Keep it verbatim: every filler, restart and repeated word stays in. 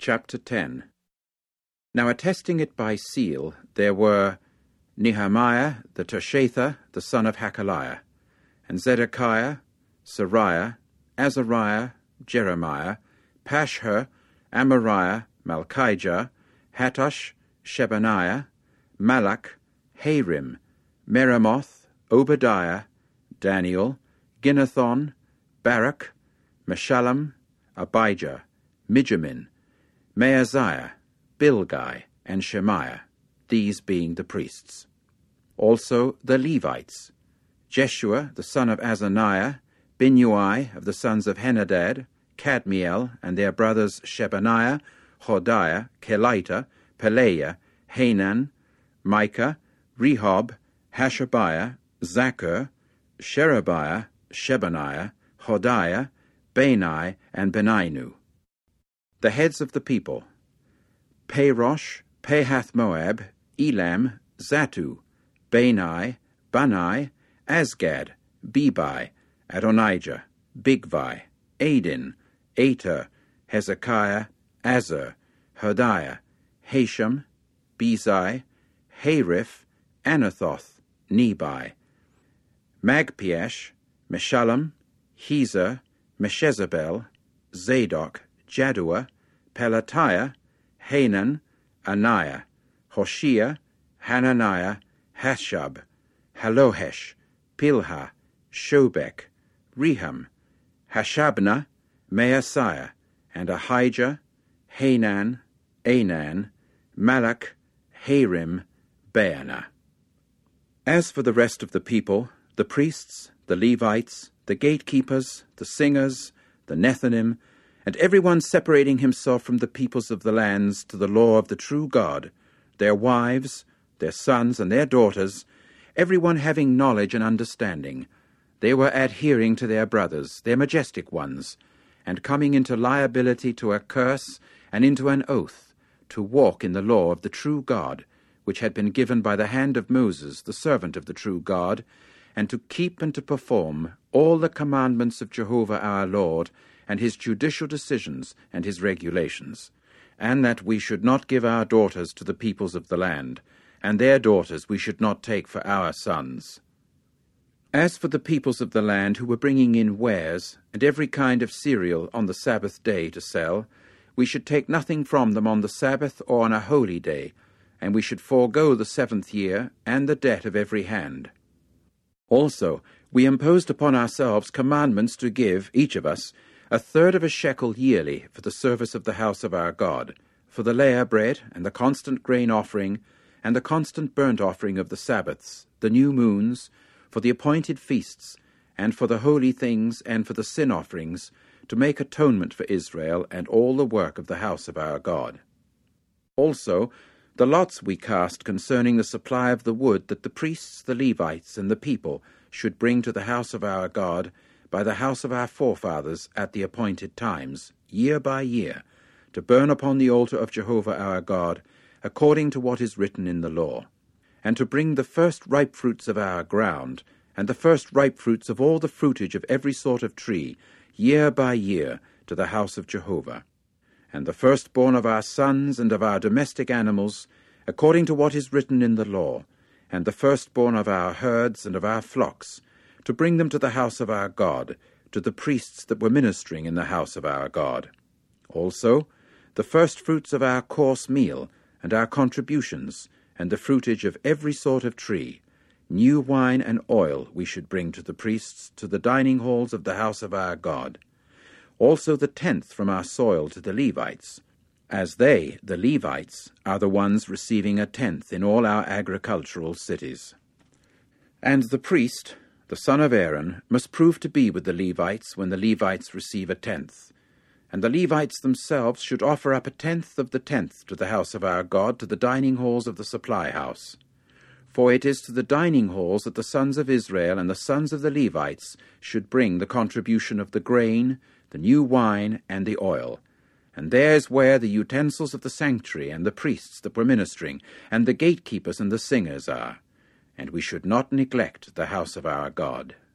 Chapter ten. Now attesting it by seal, there were Nehemiah the Tirshatha, the son of Hakaliah, and Zedekiah, Sariah, Azariah, Jeremiah, Pashhur, Amariah, Malchijah, Hattush, Shebaniah, Malach, Harim, Meremoth, Obadiah, Daniel, Ginnethon, Barak, Meshullam, Abijah, Mijamin, Maaziah, Bilgai, and Shemaiah, these being the priests. Also the Levites, Jeshua the son of Azaniah, Binnui of the sons of Henadad, Kadmiel, and their brothers Shebaniah, Hodiah, Kelita, Pelaiah, Hanan, Micah, Rehob, Hashabiah, Zaccur, Sherebiah, Shebaniah, Hodiah, Bani, and Beninu. The heads of the people: Parosh, Pahath-Moab, Elam, Zatu, Bani, Bani, Asgad, Bebai, Adonijah, Bigvai, Adin, Ater, Hezekiah, Azur, Hodiah, Hashem, Bezai, Hariph, Anathoth, Nebai, Magpiash, Meshullam, Hezer, Meshezabel, Zadok, Jaddua, Pelatiah, Hanan, Anaiah, Hoshea, Hananiah, Hashab, Halohesh, Pilha, Shobek, Rehum, Hashabnah, Maaseiah, and Ahijah, Hanan, Anan, Malach, Harim, Baanah. As for the rest of the people, the priests, the Levites, the gatekeepers, the singers, the Nethinim, and everyone separating himself from the peoples of the lands to the law of the true God, their wives, their sons, and their daughters, everyone having knowledge and understanding, they were adhering to their brothers, their majestic ones, and coming into liability to a curse and into an oath, to walk in the law of the true God, which had been given by the hand of Moses, the servant of the true God, and to keep and to perform all the commandments of Jehovah our Lord, and his judicial decisions and his regulations, and that we should not give our daughters to the peoples of the land, and their daughters we should not take for our sons. As for the peoples of the land who were bringing in wares, and every kind of cereal on the Sabbath day to sell, we should take nothing from them on the Sabbath or on a holy day, and we should forego the seventh year and the debt of every hand. Also, we imposed upon ourselves commandments to give, each of us, a third of a shekel yearly for the service of the house of our God, for the layer bread, and the constant grain offering, and the constant burnt offering of the Sabbaths, the new moons, for the appointed feasts, and for the holy things, and for the sin offerings, to make atonement for Israel and all the work of the house of our God. Also, the lots we cast concerning the supply of the wood that the priests, the Levites, and the people should bring to the house of our God by the house of our forefathers at the appointed times, year by year, to burn upon the altar of Jehovah our God, according to what is written in the law, and to bring the first ripe fruits of our ground, and the first ripe fruits of all the fruitage of every sort of tree, year by year, to the house of Jehovah, and the firstborn of our sons and of our domestic animals, according to what is written in the law, and the firstborn of our herds and of our flocks, to bring them to the house of our God, to the priests that were ministering in the house of our God. Also, the firstfruits of our coarse meal, and our contributions, and the fruitage of every sort of tree, new wine and oil we should bring to the priests, to the dining halls of the house of our God. Also the tenth from our soil to the Levites, as they, the Levites, are the ones receiving a tenth in all our agricultural cities. And the priest, the son of Aaron, must prove to be with the Levites when the Levites receive a tenth. And the Levites themselves should offer up a tenth of the tenth to the house of our God, to the dining halls of the supply house. For it is to the dining halls that the sons of Israel and the sons of the Levites should bring the contribution of the grain, the new wine, and the oil. And there's where the utensils of the sanctuary and the priests that were ministering, and the gatekeepers and the singers are. And we should not neglect the house of our God.